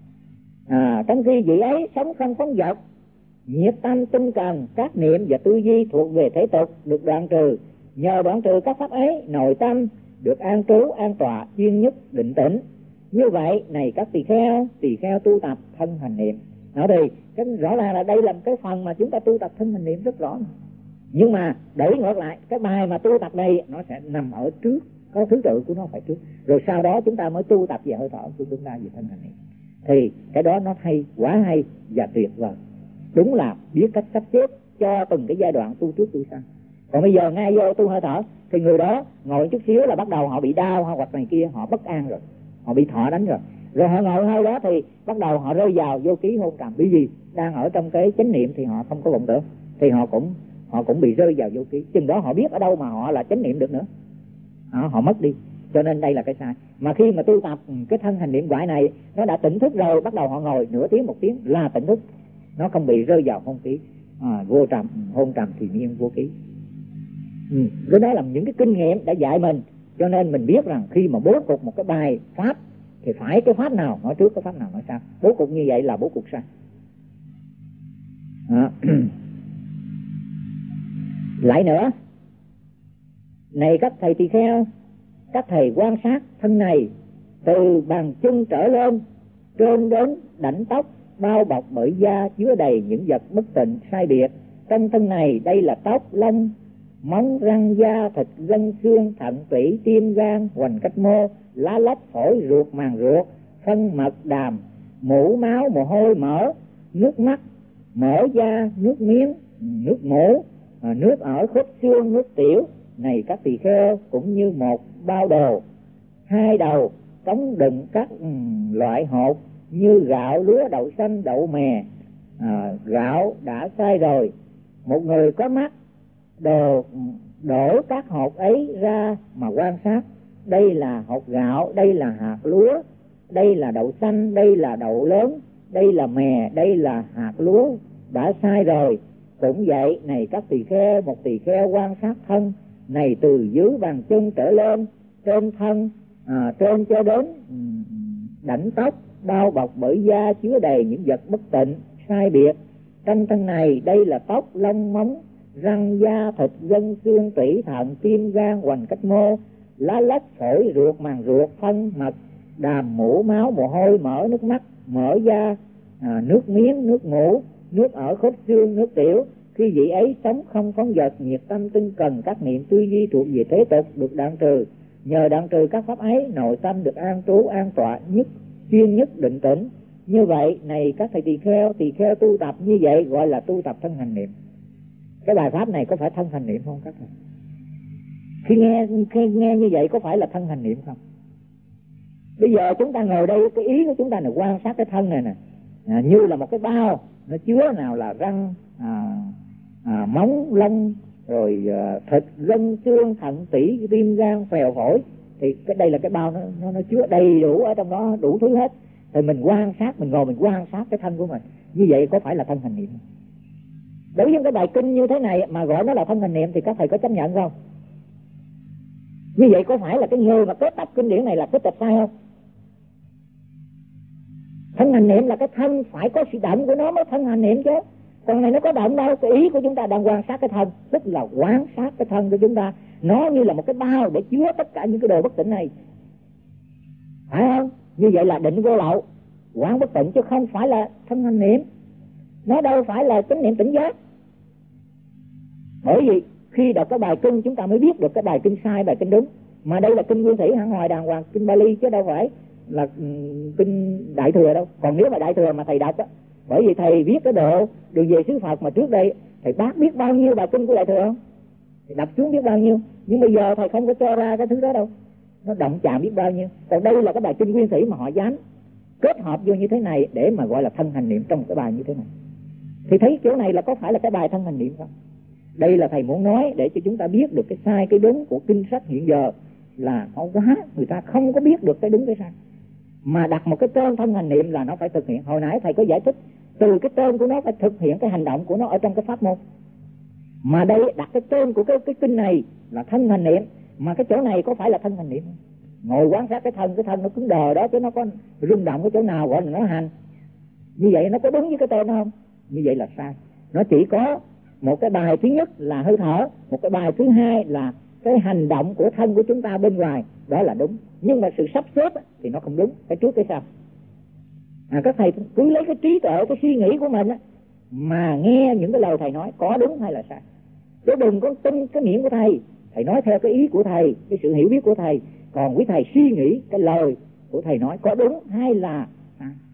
À, trong khi vị ấy sống không phóng dật, nhiệt tâm tinh cần các niệm và tư duy thuộc về thế tục được đoạn trừ. Nhờ đoạn trừ các pháp ấy, nội tâm được an trú an tọa, chuyên nhất định tĩnh. Như vậy này các tỳ kheo tỳ kheo tu tập thân hành niệm. Đó thì cái rõ ràng là đây là cái phần mà chúng ta tu tập thân hành niệm rất rõ. Nhưng mà đổi ngược lại, cái bài mà tu tập này nó sẽ nằm ở trước, có thứ tự của nó phải trước, rồi sau đó chúng ta mới tu tập về hơi thở của chúng ta về thân hành niệm. thì cái đó nó hay, quá hay và tuyệt vời. Đúng là biết cách sắp xếp cho từng cái giai đoạn tu trước tu sau. Còn bây giờ ngay vô tu hơi thở thì người đó ngồi chút xíu là bắt đầu họ bị đau hoặc này kia, họ bất an rồi, họ bị thọ đánh rồi. Rồi họ ngồi hơi đó thì bắt đầu họ rơi vào vô ký hôn trầm. Bởi vì đang ở trong cái chánh niệm thì họ không có vọng tưởng, thì họ cũng họ cũng bị rơi vào vô ký. Chừng đó họ biết ở đâu mà họ là chánh niệm được nữa, họ, họ mất đi. Cho nên đây là cái sai. Mà khi mà tu tập cái thân hành niệm quại này, nó đã tỉnh thức rồi, bắt đầu họ ngồi nửa tiếng một tiếng là tỉnh thức, nó không bị rơi vào hôn ký, à, vô trầm, hôn trầm thì nhiên vô ký. Ừ. Cái đó là những cái kinh nghiệm đã dạy mình. Cho nên mình biết rằng khi mà bố cục một cái bài pháp thì phải cái pháp nào nói trước, cái pháp nào nói sau. Bố cục như vậy là bố cục sai. À. Lại nữa, này các thầy tỳ kheo, các thầy quan sát thân này từ bàn chân trở lên, trên đến đảnh tóc, bao bọc bởi da chứa đầy những vật bất tịnh sai biệt. Trong thân này đây là tóc, lông, móng, răng, da, thịt, gân, xương, thận, tủy, tim, gan, hoành cách mô, lá lách, phổi, ruột, màng ruột, phân, mật, đàm, mũ, máu, mồ hôi, mỡ, nước mắt, mỡ da, nước miếng, nước mũ, nước ở khớp xương, nước tiểu. Này các tỳ kheo, cũng như một bao đồ, hai đầu cống đựng các loại hột như gạo, lúa, đậu xanh, đậu mè. À, gạo đã sai rồi, một người có mắt đồ đổ các hột ấy ra mà quan sát. Đây là hột gạo, đây là hạt lúa, đây là đậu xanh, đây là đậu lớn, đây là mè, đây là hạt lúa. Đã sai rồi. Cũng vậy, này các tỳ kheo, một tỳ kheo quan sát thân này từ dưới bàn chân trở lên, trên thân, à, trên cho đến đảnh tóc, bao bọc bởi da chứa đầy những vật bất tịnh sai biệt. Trong thân này đây là tóc, lông, móng, răng, da, thịt, gân, xương, tủy, thận, tim, gan, hoành cách mô, lá lách, phổi, ruột, màng ruột, phân, mật, đàm, mũ, máu, mồ hôi, mỡ, nước mắt, mỡ da, à, nước miếng, nước ngủ, nước ở khớp xương, nước tiểu. Khi vị ấy sống không phóng dật, nhiệt tâm tinh cần, các niệm tư duy thuộc về thế tục được đoạn trừ. Nhờ đoạn trừ các pháp ấy, nội tâm được an trú, an tọa, nhất chuyên nhất định tĩnh. Như vậy, này các thầy tỳ kheo, tỳ kheo tu tập như vậy gọi là tu tập thân hành niệm. Cái bài pháp này có phải thân hành niệm không các thầy? Khi nghe, khi nghe như vậy có phải là thân hành niệm không? Bây giờ chúng ta ngồi đây, cái ý của chúng ta là quan sát cái thân này nè, à, như là một cái bao, nó chứa nào là răng, à, à, móng, lông, rồi à, thịt, gân, xương, thận, tủy, tim, gan, phèo, phổi. Thì cái đây là cái bao, nó, nó, nó chứa đầy đủ ở trong đó, đủ thứ hết. Thì mình quan sát, mình ngồi mình quan sát cái thân của mình. Như vậy có phải là thân hành niệm? Đối với cái bài kinh như thế này mà gọi nó là thân hành niệm thì các thầy có chấp nhận không? Như vậy có phải là cái người mà kết tập kinh điển này là kết tập sai không? Thân hành niệm là cái thân phải có sự động của nó mới thân hành niệm chứ. Còn này nó có động đâu. Cái ý của chúng ta đang quan sát cái thân, tức là quan sát cái thân của chúng ta. Nó như là một cái bao để chứa tất cả những cái đồ bất tịnh này, phải không? Như vậy là định vô lậu, quán bất tịnh, chứ không phải là thân hành niệm. Nó đâu phải là chánh niệm tỉnh giác. Bởi vì khi đọc cái bài kinh chúng ta mới biết được cái bài kinh sai, bài kinh đúng. Mà đây là kinh Nguyên Thủy hẳn hoài đàng hoàng, kinh Bali chứ đâu phải là kinh Đại Thừa đâu. Còn nếu mà Đại Thừa mà thầy đọc á, bởi vì thầy viết cái độ đường về xứ Phật mà trước đây thầy bác biết bao nhiêu bài kinh của Đại Thừa không? Thầy đọc xuống biết bao nhiêu. Nhưng bây giờ thầy không có cho ra cái thứ đó đâu. Nó động chạm biết bao nhiêu. Còn đây là cái bài kinh Nguyên Thủy mà họ dám kết hợp vô như thế này để mà gọi là thân hành niệm trong cái bài như thế này. Thì thấy chỗ này là có phải là cái bài thân hành niệm không? Đây là thầy muốn nói để cho chúng ta biết được cái sai cái đúng của kinh sách hiện giờ là nó quá, người ta không có biết được cái đúng cái sai. Mà đặt một cái tên thân hành niệm là nó phải thực hiện. Hồi nãy thầy có giải thích từ cái tên của nó phải thực hiện cái hành động của nó ở trong cái pháp môn. Mà đây đặt cái tên của cái, cái kinh này là thân hành niệm. Mà cái chỗ này có phải là thân hành niệm không? Ngồi quán sát cái thân, cái thân nó cứng đờ đó, chứ nó có rung động cái chỗ nào gọi là nó hành. Như vậy nó có đúng với cái tên đó không? Như vậy là sai. Nó chỉ có một cái bài thứ nhất là hơi thở, một cái bài thứ hai là cái hành động của thân của chúng ta bên ngoài, đó là đúng. Nhưng mà sự sắp xếp thì nó không đúng, cái trước cái sau. À, các thầy cứ lấy cái trí tuệ, cái suy nghĩ của mình á, mà nghe những cái lời thầy nói có đúng hay là sai. Chứ đừng có tin cái miệng của thầy, thầy nói theo cái ý của thầy, cái sự hiểu biết của thầy. Còn quý thầy suy nghĩ cái lời của thầy nói có đúng hay là sai.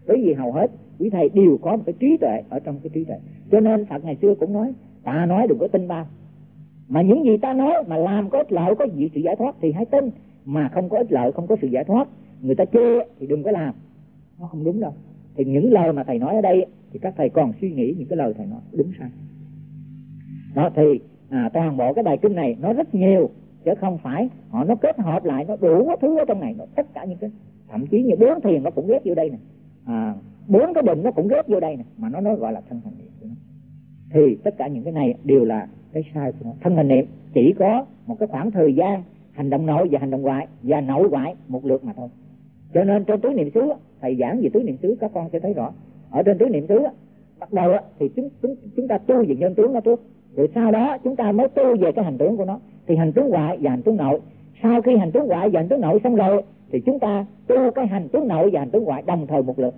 Bởi vì hầu hết quý thầy đều có một cái trí tuệ ở trong cái trí tuệ. Cho nên Phật ngày xưa cũng nói, ta nói đừng có tin bao, mà những gì ta nói mà làm có ích lợi, có gì sự giải thoát thì hãy tin, mà không có ích lợi, không có sự giải thoát, người ta chê thì đừng có làm, nó không đúng đâu. Thì những lời mà thầy nói ở đây thì các thầy còn suy nghĩ những cái lời thầy nói đúng sai. Đó thì à, toàn bộ cái bài kinh này nó rất nhiều, chứ không phải họ nó kết hợp lại, nó đủ thứ ở trong này, nó tất cả những cái, thậm chí như bốn thiền nó cũng ghép vô đây này, à, bốn cái định nó cũng ghép vô đây này, mà nó nói gọi là thân hành niệm. Thì tất cả những cái này đều là cái sai của nó. Thân hành niệm chỉ có một cái khoảng thời gian hành động nội và hành động ngoại, và nội ngoại một lượt mà thôi. Cho nên trên tứ niệm xứ, thầy giảng về tứ niệm xứ các con sẽ thấy rõ. Ở trên tứ niệm xứ bắt đầu thì chúng, chúng, chúng ta tu về nhân tướng nó trước, rồi sau đó chúng ta mới tu về cái hành tướng của nó. Thì hành tướng ngoại và hành tướng nội, sau khi hành tướng ngoại và hành tướng nội xong rồi thì chúng ta tu cái hành tướng nội và hành tướng ngoại đồng thời một lượt.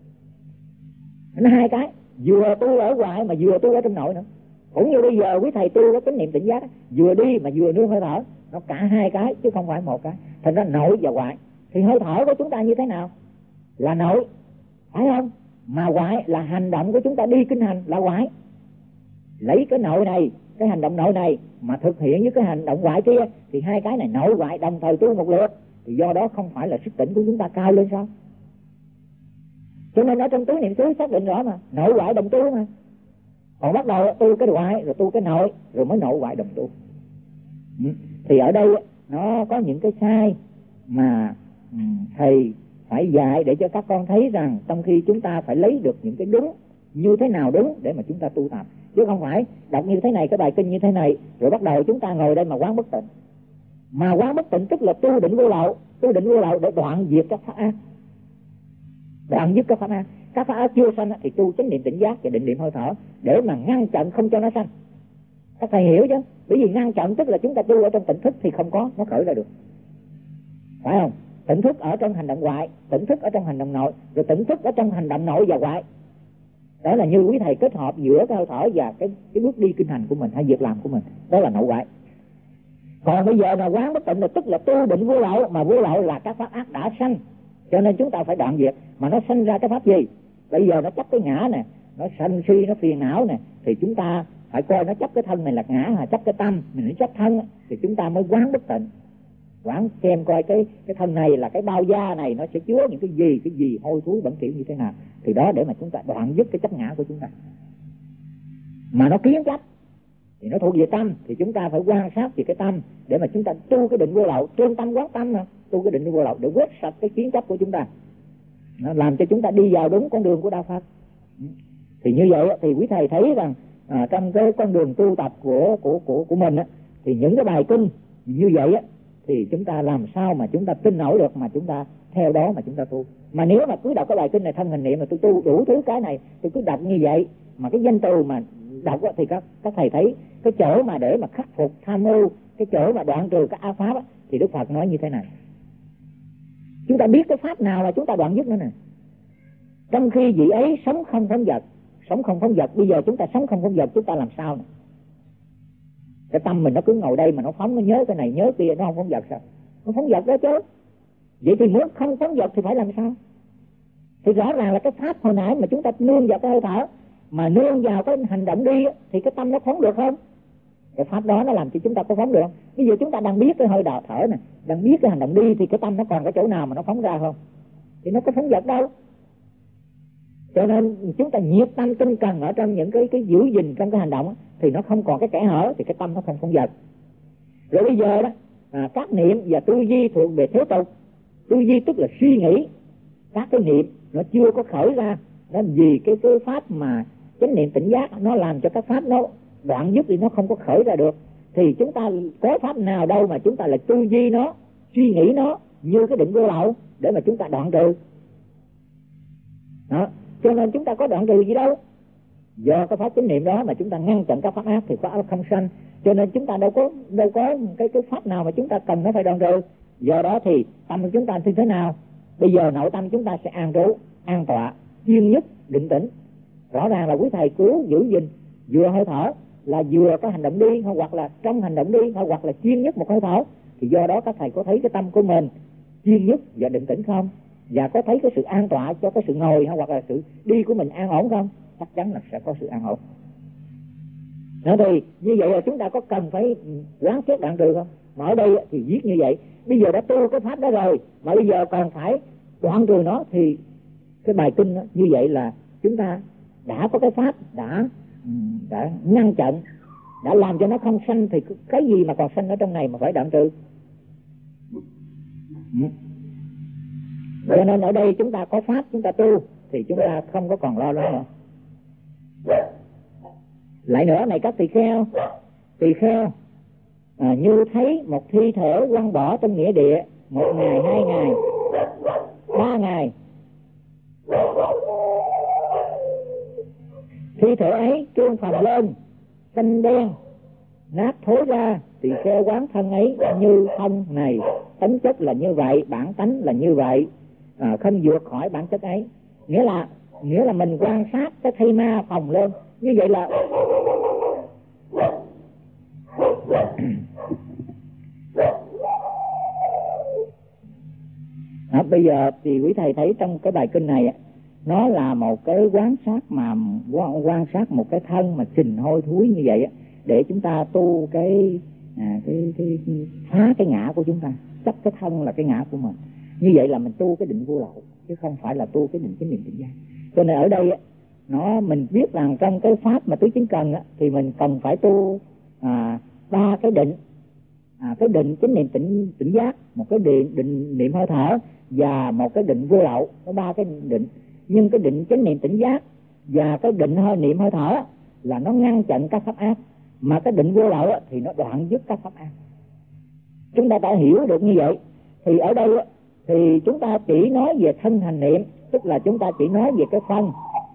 Nó hai cái, vừa tu ở ngoại mà vừa tu ở trong nội nữa. Cũng như bây giờ quý thầy tu cái chánh niệm tỉnh giác, vừa đi mà vừa nương hơi thở, nó cả hai cái chứ không phải một cái. Thành ra nội và ngoại. Thì hơi thở của chúng ta như thế nào? Là nội, phải không? Mà ngoại là hành động của chúng ta đi kinh hành là ngoại. Lấy cái nội này, cái hành động nội này mà thực hiện với cái hành động ngoại kia, thì hai cái này nội ngoại đồng thời tu một lượt. Thì do đó không phải là sức tỉnh của chúng ta cao lên sao? Cho nên ở trong tứ niệm xứ xác định rõ mà, nội ngoại đồng tu mà. Còn bắt đầu tu cái ngoại rồi tu cái nội, rồi mới nội ngoại đồng tu. Thì ở đây nó có những cái sai mà thầy phải dạy để cho các con thấy rằng trong khi chúng ta phải lấy được những cái đúng, như thế nào đúng để mà chúng ta tu tập, chứ không phải đọc như thế này, cái bài kinh như thế này, rồi bắt đầu chúng ta ngồi đây mà quán bất tịnh. Mà quán bất tịnh tức là tu định vô lậu, tu định vô lậu để đoạn diệt các pháp ác, đoạn dứt các pháp ác. Các pháp ác chưa sanh thì tu chánh niệm tỉnh giác và định niệm hơi thở để mà ngăn chặn không cho nó sanh. Các thầy hiểu chứ? Bởi vì ngăn chặn tức là chúng ta tu ở trong tỉnh thức thì không có nó khởi ra được, phải không? Tỉnh thức ở trong hành động ngoại, tỉnh thức ở trong hành động nội, rồi tỉnh thức ở trong hành động nội và ngoại. Đó là như quý thầy kết hợp giữa cái hơi thở và cái cái bước đi kinh hành của mình hay việc làm của mình, đó là nội ngoại. Còn bây giờ là quán bất tịnh là tức là tu định vô lậu, mà vô lậu là các pháp ác đã sanh, cho nên chúng ta phải đoạn diệt. Mà nó sanh ra cái pháp gì? Bây giờ nó chấp cái ngã nè, nó sanh si, nó phiền não nè, thì chúng ta phải coi nó chấp cái thân này là ngã, là chấp cái tâm mình nó chấp thân, thì chúng ta mới quán bất tịnh. Quán xem coi cái cái thân này là cái bao da này nó sẽ chứa những cái gì, cái gì hôi thối bẩn thỉu như thế nào, thì đó để mà chúng ta đoạn dứt cái chấp ngã của chúng ta. Mà nó kiến chấp thì nó thuộc về tâm, thì chúng ta phải quan sát về cái tâm để mà chúng ta tu cái định vô lậu, trương tâm quán tâm mà, tu cái định vô lậu để quét sạch cái kiến chấp của chúng ta, nó làm cho chúng ta đi vào đúng con đường của đạo Phật. Thì như vậy thì quý thầy thấy rằng à, trong cái con đường tu tập của của của của mình á, thì những cái bài kinh như vậy á, thì chúng ta làm sao mà chúng ta tin nổi được, mà chúng ta theo đó mà chúng ta tu. Mà nếu mà cứ đọc cái bài kinh này thân hành niệm mà tôi tu đủ thứ cái này, tôi cứ đọc như vậy mà cái danh từ mà đọc á, thì các các thầy thấy cái chỗ mà để mà khắc phục tham mưu, cái chỗ mà đoạn trừ các ác pháp á, thì Đức Phật nói như thế này. Chúng ta biết cái pháp nào là chúng ta đoạn dứt nữa nè. Trong khi vị ấy sống không phóng dật, sống không phóng dật, bây giờ chúng ta sống không phóng dật, chúng ta làm sao nè? Cái tâm mình nó cứ ngồi đây mà nó phóng, nó nhớ cái này nhớ kia, nó không phóng dật sao? Nó phóng dật đó chứ. Vậy thì muốn không phóng dật thì phải làm sao? Thì rõ ràng là cái pháp hồi nãy mà chúng ta nương vào cái hơi thở, mà nương vào cái hành động đi thì cái tâm nó phóng được không? Cái pháp đó nó làm cho chúng ta có phóng được không? Bây giờ chúng ta đang biết cái hơi đào thở này, đang biết cái hành động đi, thì cái tâm nó còn cái chỗ nào mà nó phóng ra không? Thì nó có phóng dật đâu. Cho nên chúng ta nhiệt tâm tinh cần ở trong những cái cái giữ gìn trong cái hành động thì nó không còn cái kẽ hở, thì cái tâm nó không phóng dật. Rồi bây giờ đó à, các niệm và tư duy thuộc về thế tục. Tư duy tức là suy nghĩ, các cái niệm nó chưa có khởi ra, nên vì cái cái pháp mà chánh niệm tỉnh giác nó làm cho các pháp nó đoạn dứt thì nó không có khởi ra được. Thì chúng ta có pháp nào đâu mà chúng ta lại tư duy nó, suy nghĩ nó như cái định vô lậu để mà chúng ta đoạn trừ. Đó. Cho nên chúng ta có đoạn trừ gì đâu. Do cái pháp chánh niệm đó mà chúng ta ngăn chặn các pháp ác thì pháp ác không sanh. Cho nên chúng ta đâu có đâu có cái cái pháp nào mà chúng ta cần nó phải đoạn trừ. Do đó thì tâm của chúng ta như thế nào? Bây giờ nội tâm chúng ta sẽ an trú, an tọa, chuyên nhất, định tĩnh. Rõ ràng là quý thầy cứu giữ gìn vừa hơi thở là vừa có hành động đi, hoặc là trong hành động đi, hoặc là chuyên nhất một hơi thở. Thì do đó các thầy có thấy cái tâm của mình chuyên nhất và định tĩnh không? và có thấy cái sự an tọa cho cái sự ngồi hoặc là sự đi của mình an ổn không? Chắc chắn là sẽ có sự an ổn. Nói thì như vậy là chúng ta có cần phải quán xét đoạn trừ không? Mà ở đây thì viết như vậy, bây giờ đã tu cái pháp đó rồi mà bây giờ còn phải đoạn trừ nó, thì cái bài kinh đó, như vậy là chúng ta đã có cái pháp đã đã ngăn chặn, đã làm cho nó không sanh, thì cái gì mà còn sanh ở trong này mà phải đoạn trừ. Cho nên ở đây chúng ta có pháp, chúng ta tu thì chúng ta không có còn lo lắng nữa. Lại nữa này các tỳ kheo, tỳ kheo à, như thấy một thi thể quăng bỏ trong nghĩa địa, một ngày, hai ngày, ba ngày, thi thể ấy trương phồng lên, xanh đen, nát thối ra, tỳ kheo quán thân ấy như thân này, tính chất là như vậy, bản tánh là như vậy, à, không vượt khỏi bản chất ấy. Nghĩa là nghĩa là mình quan sát cái thi ma phồng lên như vậy là à, bây giờ thì quý thầy thấy trong cái bài kinh này nó là một cái quan sát mà quan sát một cái thân mà sình hôi thối như vậy để chúng ta tu cái à, cái, cái phá cái ngã của chúng ta, chấp cái thân là cái ngã của mình. Như vậy là mình tu cái định vô lậu chứ không phải là tu cái định chánh niệm tỉnh giác. Cho nên ở đây nó mình biết rằng trong cái pháp mà tứ chính cần thì mình cần phải tu à, ba cái định, à, cái định chánh niệm tỉnh tỉnh giác, một cái định, định niệm hơi thở và một cái định vô lậu, có ba cái định. Nhưng cái định chánh niệm tỉnh giác và cái định hơi niệm hơi thở là nó ngăn chặn các pháp ác, mà cái định vô lậu thì nó đoạn dứt các pháp ác. Chúng ta đã hiểu được như vậy thì ở đây thì chúng ta chỉ nói về thân hành niệm, tức là chúng ta chỉ nói về cái phần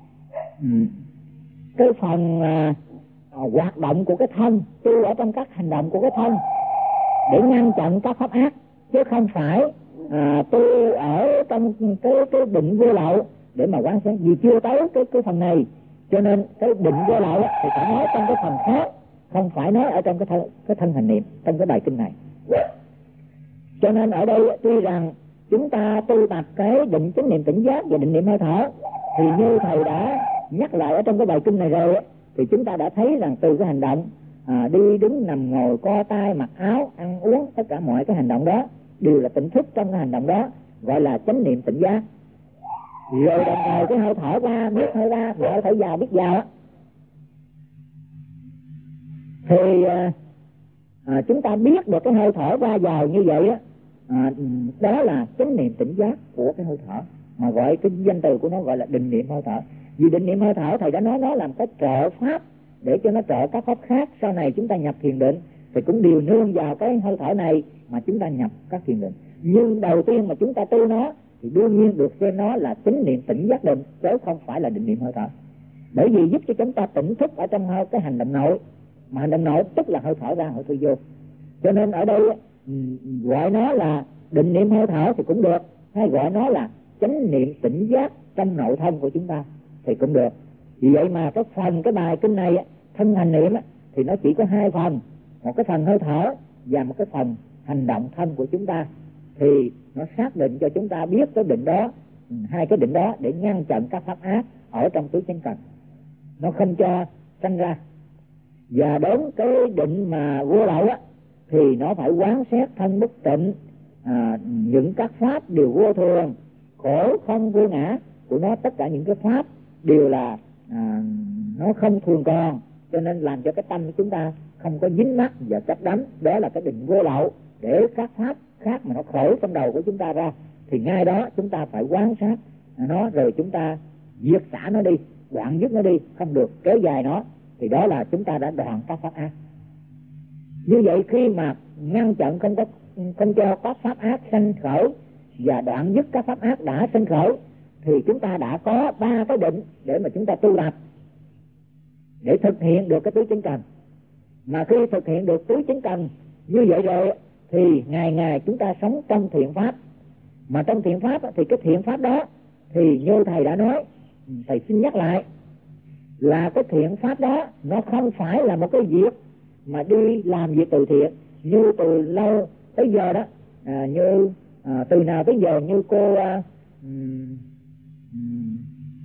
cái phần à, à, hoạt động của cái thân, tu ở trong các hành động của cái thân để ngăn chặn các pháp ác, chứ không phải à, tu ở trong cái cái định vô lậu để mà quán sát, vì chưa tới cái cái phần này. Cho nên cái định vô lậu thì phải nói trong cái phần khác, không phải nói ở trong cái thân, cái thân hành niệm trong cái bài kinh này. Cho nên ở đây tuy rằng chúng ta tu tập cái định chánh niệm tỉnh giác và định niệm hơi thở thì như thầy đã nhắc lại ở trong cái bài kinh này rồi, thì chúng ta đã thấy rằng từ cái hành động à, đi đứng nằm ngồi co tay mặc áo ăn uống, tất cả mọi cái hành động đó đều là tỉnh thức trong cái hành động đó, gọi là chánh niệm tỉnh giác. Rồi đồng thời cái hơi thở ra biết hơi ra, hơi thở vào biết vào á, thì à, à, chúng ta biết được cái hơi thở ra vào như vậy á, à, đó là chánh niệm tỉnh giác của cái hơi thở, mà gọi cái danh từ của nó gọi là định niệm hơi thở. Vì định niệm hơi thở thầy đã nói nó làm cái trợ pháp để cho nó trợ các pháp khác. Sau này chúng ta nhập thiền định thì cũng đều nương vào cái hơi thở này mà chúng ta nhập các thiền định. Nhưng đầu tiên mà chúng ta tu nó thì đương nhiên được xem nó là chánh niệm tỉnh giác định, chứ không phải là định niệm hơi thở. Bởi vì giúp cho chúng ta tỉnh thức ở trong hơi cái hành động nội, mà hành động nội tức là hơi thở ra hơi thở vô. Cho nên ở đây gọi nó là định niệm hơi thở thì cũng được, hay gọi nó là chánh niệm tỉnh giác trong nội thân của chúng ta thì cũng được. Vì vậy mà cái phần cái bài kinh này thân hành niệm thì nó chỉ có hai phần, một cái phần hơi thở và một cái phần hành động thân của chúng ta, thì nó xác định cho chúng ta biết cái định đó, hai cái định đó để ngăn chặn các pháp ác ở trong tứ chánh cần, nó không cho sanh ra. Và đến cái định mà vô lậu á thì nó phải quán xét thân bất tịnh, à, những các pháp đều vô thường, khổ không vô ngã của nó, tất cả những cái pháp đều là à, nó không thường còn, cho nên làm cho cái tâm của chúng ta không có dính mắc và chấp đắm. Đó là cái định vô lậu, để các pháp khác mà nó khổ trong đầu của chúng ta ra thì ngay đó chúng ta phải quán sát nó, rồi chúng ta diệt xả nó đi, đoạn dứt nó đi, không được kéo dài nó, thì đó là chúng ta đã đoạn các pháp ác. Như vậy khi mà ngăn chặn không có không cho các pháp ác sanh khởi và đoạn dứt các pháp ác đã sanh khởi thì chúng ta đã có ba cái định để mà chúng ta tu tập để thực hiện được cái tứ chánh cần. Mà khi thực hiện được tứ chánh cần như vậy rồi thì ngày ngày chúng ta sống trong thiện pháp. Mà trong thiện pháp thì cái thiện pháp đó thì như thầy đã nói, thầy xin nhắc lại là cái thiện pháp đó nó không phải là một cái việc mà đi làm việc từ thiện như từ lâu tới giờ đó, à, như à, từ nào tới giờ như cô à, um, um,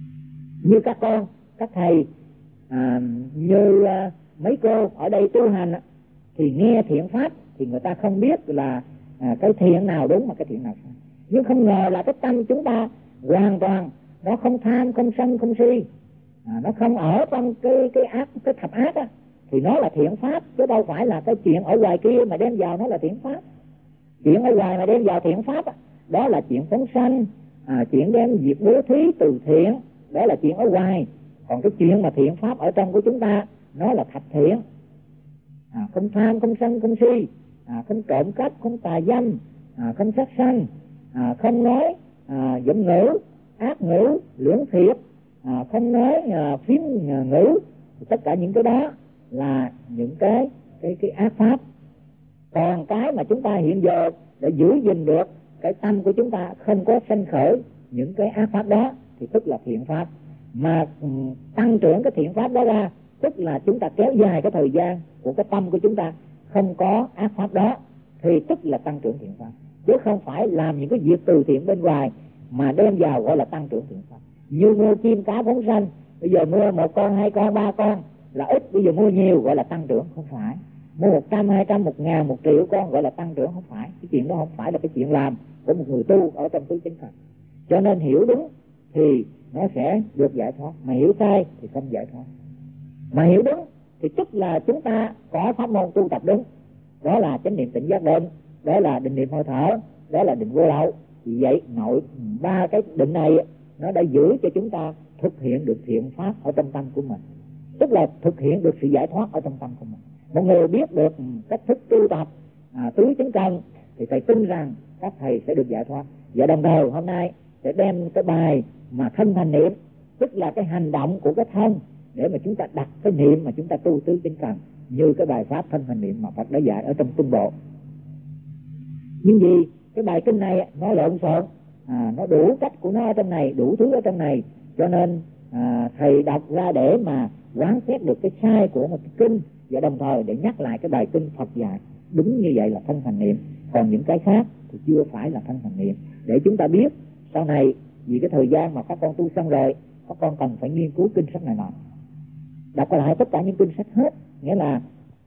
như các con, các thầy, à, như à, mấy cô ở đây tu hành thì nghe thiện pháp thì người ta không biết là à, cái thiện nào đúng mà cái thiện nào sai. Nhưng không ngờ là cái tâm chúng ta hoàn toàn nó không tham, không sân, không si, à, nó không ở trong cái cái ác, cái thập ác á, thì nó là thiện pháp, chứ đâu phải là cái chuyện ở ngoài kia mà đem vào nó là thiện pháp. Chuyện ở ngoài mà đem vào thiện pháp á, đó là chuyện phóng sanh, à, chuyện đem việc bố thí từ thiện, đó là chuyện ở ngoài. Còn cái chuyện mà thiện pháp ở trong của chúng ta nó là thập thiện, à, không tham, không sân, không si, à, không trộm cắp, không tà dâm, à, không sát sanh, à, không nói à, giọng ngữ, ác ngữ, lưỡng thiệt, à, không nói à, phím ngữ. Tất cả những cái đó là những cái cái cái ác pháp. Còn cái mà chúng ta hiện giờ để giữ gìn được cái tâm của chúng ta không có sanh khởi những cái ác pháp đó thì tức là thiện pháp. Mà um, tăng trưởng cái thiện pháp đó ra tức là chúng ta kéo dài cái thời gian của cái tâm của chúng ta không có ác pháp đó thì tức là tăng trưởng thiện pháp, chứ không phải làm những cái việc từ thiện bên ngoài mà đem vào gọi là tăng trưởng thiện pháp. Như mua chim cá phóng sanh, bây giờ mua một con, hai con, ba con là ít, bây giờ mua nhiều gọi là tăng trưởng, không phải. Mua một trăm, hai trăm, một ngàn, một triệu con gọi là tăng trưởng, không phải. Cái chuyện đó không phải là cái chuyện làm của một người tu ở trong tứ chánh thần. Cho nên hiểu đúng thì nó sẽ được giải thoát, mà hiểu sai thì không giải thoát. Mà hiểu đúng thì tức là chúng ta có pháp môn tu tập đúng, đó là chánh niệm tỉnh giác định, đó là định niệm hơi thở, đó là định vô lậu. Vì vậy nội ba cái định này nó đã giữ cho chúng ta thực hiện được thiện pháp ở trong tâm của mình, tức là thực hiện được sự giải thoát ở trong tâm của mình. Một người biết được cách thức tu tập à, tứ chánh cần thì thầy tin rằng các thầy sẽ được giải thoát. Và đồng thời hôm nay sẽ đem cái bài mà thân thành niệm, tức là cái hành động của cái thân, để mà chúng ta đặt cái niệm mà chúng ta tu tứ chánh cần như cái bài pháp thân thành niệm mà Phật đã dạy ở trong Trung Bộ. Nhưng vì cái bài kinh này nó lộn xộn, à, nó đủ cách của nó ở trong này, đủ thứ ở trong này, cho nên à, thầy đọc ra để mà quán xét được cái sai của một cái kinh, và đồng thời để nhắc lại cái bài kinh Phật dạy đúng như vậy là thân thành niệm. Còn những cái khác thì chưa phải là thân thành niệm, để chúng ta biết sau này. Vì cái thời gian mà các con tu xong rồi, các con cần phải nghiên cứu kinh sách này nọ, đọc lại tất cả những kinh sách hết, nghĩa là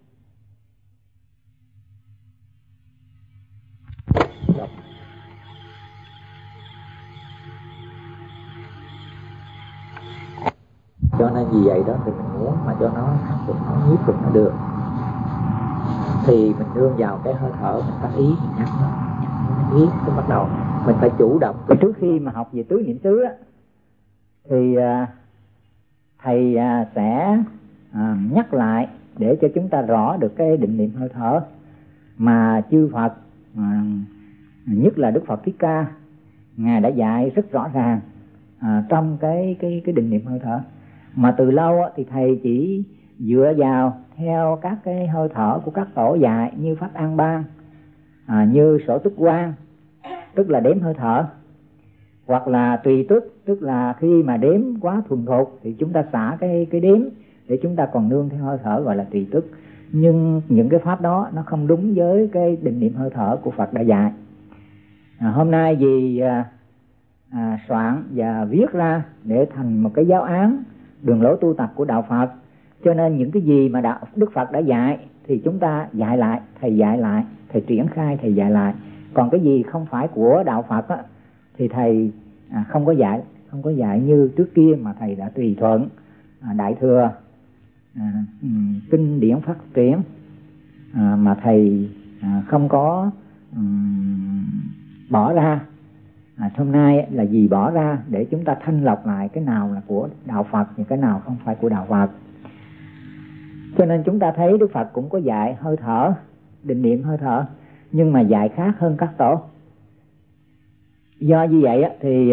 cho nên vì vậy đó thì mình muốn mà cho nó được, nó nhiếp được, nó được thì mình nương vào cái hơi thở, mình phát ý, mình nhắc nó, nhắc nó biết cái bắt đầu mình phải chủ động. Trước khi mà học về tứ niệm xứ á, thì à, thầy à, sẽ à, nhắc lại để cho chúng ta rõ được cái định niệm hơi thở mà chư Phật, à, nhất là Đức Phật Thích Ca, ngài đã dạy rất rõ ràng à, trong cái cái cái định niệm hơi thở. Mà từ lâu á, thì thầy chỉ dựa vào theo các cái hơi thở của các tổ dạy như Pháp An Bang, à, như Sổ Tức Quan, tức là đếm hơi thở, hoặc là tùy tức, tức là khi mà đếm quá thuần thục thì chúng ta xả cái cái đếm để chúng ta còn nương theo hơi thở, gọi là tùy tức. Nhưng những cái pháp đó nó không đúng với cái định niệm hơi thở của Phật đã dạy. À, hôm nay vì à, à, soạn và viết ra để thành một cái giáo án đường lối tu tập của đạo Phật, cho nên những cái gì mà đạo Đức Phật đã dạy thì chúng ta dạy lại, thầy dạy lại, thầy triển khai, thầy dạy lại. Còn cái gì không phải của đạo Phật á, thì thầy à, không có dạy, không có dạy như trước kia mà thầy đã tùy thuận à, đại thừa, à, um, kinh điển phát triển, à, mà thầy à, không có um, bỏ ra. À, hôm nay là vì bỏ ra để chúng ta thanh lọc lại cái nào là của đạo Phật và cái nào không phải của đạo Phật. Cho nên chúng ta thấy Đức Phật cũng có dạy hơi thở, định niệm hơi thở, nhưng mà dạy khác hơn các tổ. Do như vậy thì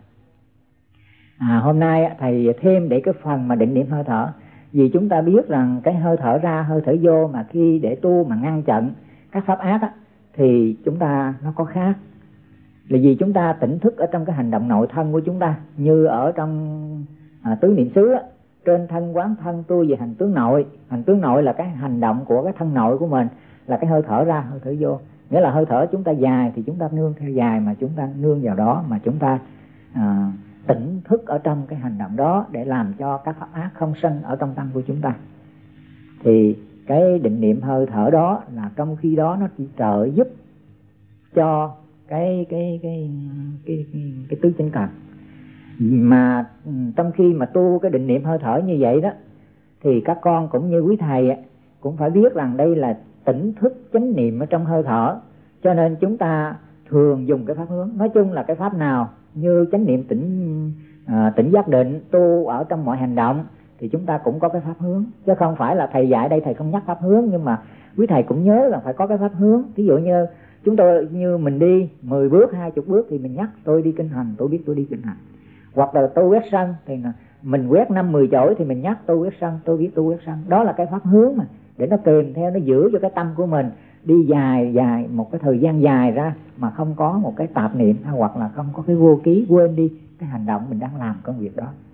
à, hôm nay thầy thêm để cái phần mà định niệm hơi thở. Vì chúng ta biết rằng cái hơi thở ra, hơi thở vô mà khi để tu mà ngăn chặn các pháp ác á, thì chúng ta nó có khác. Là vì chúng ta tỉnh thức ở trong cái hành động nội thân của chúng ta, như ở trong à, tứ niệm xứ á, trên thân quán thân tu về hành tướng nội. Hành tướng nội là cái hành động của cái thân nội của mình, là cái hơi thở ra, hơi thở vô. Nghĩa là hơi thở chúng ta dài thì chúng ta nương theo dài, mà chúng ta nương vào đó mà chúng ta à, tỉnh thức ở trong cái hành động đó để làm cho các pháp ác không sanh ở trong tâm của chúng ta. Thì cái định niệm hơi thở đó là trong khi đó nó chỉ trợ giúp cho cái cái cái cái cái, cái tứ chánh cần. Mà trong khi mà tu cái định niệm hơi thở như vậy đó, thì các con cũng như quý thầy cũng phải biết rằng đây là tỉnh thức chánh niệm ở trong hơi thở, cho nên chúng ta thường dùng cái pháp hướng. Nói chung là cái pháp nào như chánh niệm tỉnh à, tỉnh giác định, tu ở trong mọi hành động thì chúng ta cũng có cái pháp hướng, chứ không phải là thầy dạy đây thầy không nhắc pháp hướng, nhưng mà quý thầy cũng nhớ là phải có cái pháp hướng. Ví dụ như chúng tôi như mình đi mười bước, hai chục bước thì mình nhắc tôi đi kinh hành, tôi biết tôi đi kinh hành. Hoặc là tôi quét sân thì mình quét năm mười chổi thì mình nhắc tôi quét sân, tôi biết tôi quét sân. Đó là cái pháp hướng mà, để nó kèm theo, nó giữ cho cái tâm của mình đi dài dài một cái thời gian dài ra mà không có một cái tạp niệm, hoặc là không có cái vô ký quên đi cái hành động mình đang làm công việc đó.